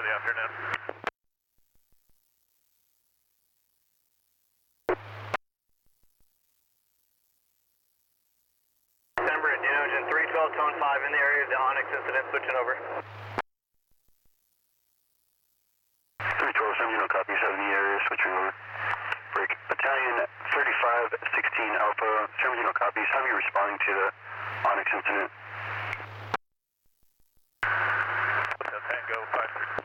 the afternoon. December at Nugent, 312 tone 5 in the area of the Onyx incident, switching over. 312, 70 copy, 70 area, switching over. Break. Battalion 3516 Alpha, 70 copies, how are you responding to the Onyx incident? Hotel Tango 5